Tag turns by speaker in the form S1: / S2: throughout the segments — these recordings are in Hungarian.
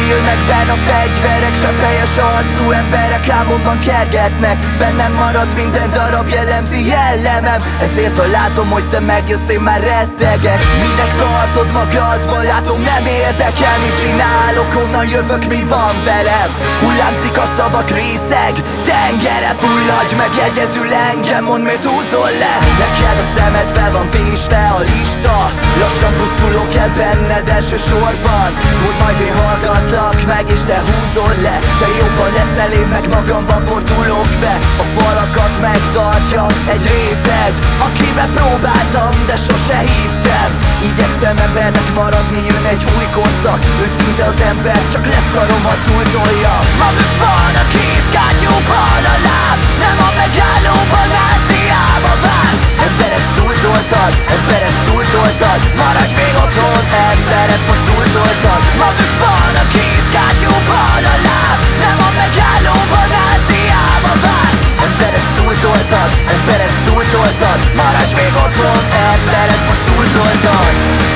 S1: Nyílnak benn a fegyverek, sepelyes arcú emberek álmomban kergetnek. Bennem marad minden darab, jellemzi jellemem, ezért ha látom, hogy te megjössz, én már rettegek. Minek tartod magadban, látom nem érdekel, mit csinálok, honnan jövök, mi van velem. Hullámzik a szavak részeg, tengere fulladj meg egyedül engem, mondd, miért húzol le. Neked a szemedbe van vésve a lista, lassan pusztulok el benned elsősorban. Most majd én hallgatlak meg, és te húzol le. Te jobban leszel, én meg magamban fordulok be. A falakat megtartja egy részed, akibe próbáltam, de sose hittem. Igyekszem embernek maradni, jön egy új korszak. Őszinte az ember, csak leszarom, ha túltolja. Magasban a kéz, kátyúban a láb, nem a megállóban állsz, hiába vársz. Ember, ezt túltoltad, ember, ezt túltoltad. Maradj még otthon, ember, ezt most túltoltad. Magasban a kéz, kátyúban a láb, nem a megállóban állsz, hiába vársz. Ember, ezt túltoltad, ember, ezt túltoltad. Maradj még otthon, ember, ezt most túltoltad.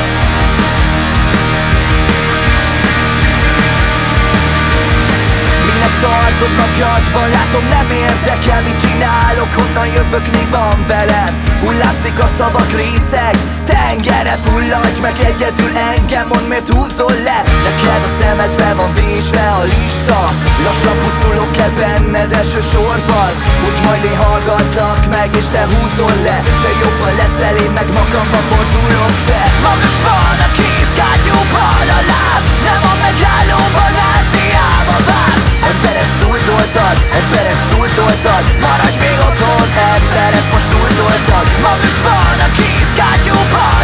S1: Tartod magadban, látom nem érdekel, mit csinálok, honnan jövök, mi van velem. Hullámzik a szavak részeg, tengere fulladj meg egyedül engem, mondd, miért húzol le. Neked a szemedbe van vésve a lista, lassan pusztulok el benned elsősorban. Úgy majd én hallgatlak meg, és te húzol le. Te jobban leszel, én meg magamban fordulok be. Magasban a kéz, kátyúban a láb, nem a megállóban állsz, hiába vársz. Ember, ezt túltoltad, ember, ezt túltoltad. Maradj még otthon, ember, ezt most túltoltad. Magasban a kéz, kátyúban